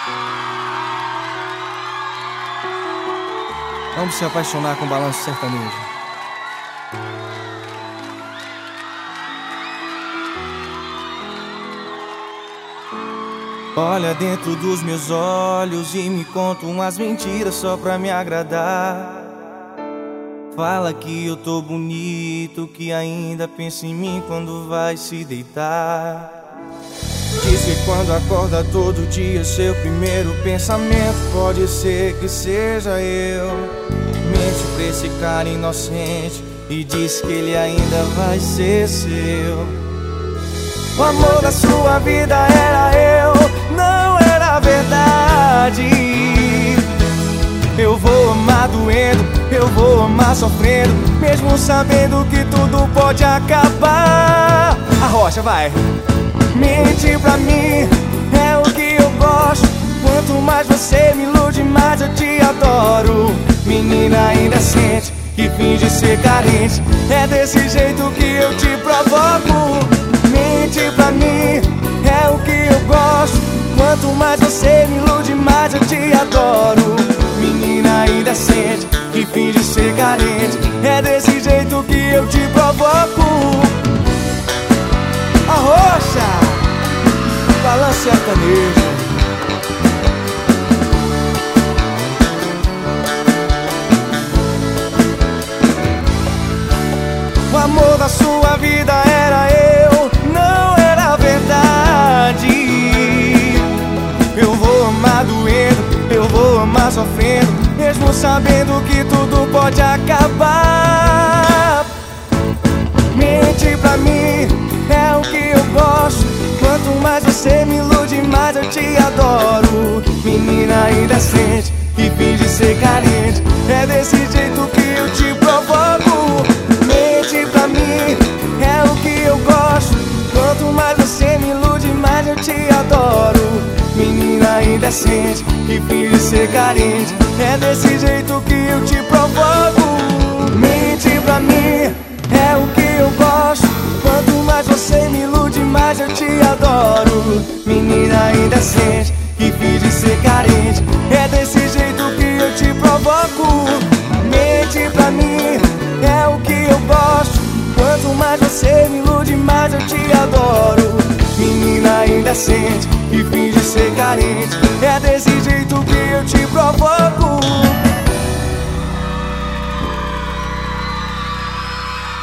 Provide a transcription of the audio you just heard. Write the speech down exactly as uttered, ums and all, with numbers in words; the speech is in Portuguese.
Vamos se apaixonar com balanço sertanejo. Olha dentro dos meus olhos e me conta umas mentiras só pra me agradar. Fala que eu tô bonito, que ainda pensa em mim quando vai se deitar. Diz que quando acorda todo dia seu primeiro pensamento pode ser que seja eu. Mente pra esse cara inocente e diz que ele ainda vai ser seu. O amor da sua vida era eu, não era verdade. Eu vou amar doendo, eu vou amar sofrendo, mesmo sabendo que tudo pode acabar. A rocha vai. Mente pra mim é o que eu gosto. Quanto mais você me ilude, mais eu te adoro. Menina ainda sente que finge ser carente. É desse jeito que eu te provoco. Mente pra mim é o que eu gosto. Quanto mais você me ilude, mais eu te adoro. Menina ainda sente que finge ser carente. É desse jeito que eu te provoco. Arrocha, balanço sertanejo. O amor da sua vida era eu, não era verdade. Eu vou amar doendo, eu vou amar sofrendo, mesmo sabendo que tudo pode acabar. Mente pra mim é o que eu gosto. Quanto mais você me ilude, mais eu te adoro. Menina ainda sente que finge ser carente. É desse jeito que eu te provoco. Mente pra mim é o que eu gosto. Quanto mais você me ilude, mais eu te adoro. Menina ainda sente que finge ser carente. É desse jeito que eu te provoco. Mente pra mim é o que eu gosto. Quanto mais você me ilude, mais eu te adoro. Menina ainda sente que finge ser carente. É desse jeito que eu te provoco. Mente pra mim é o que eu gosto. Quanto mais você me ilude, mais eu te adoro. Menina ainda sente que finge ser carente. É desse jeito que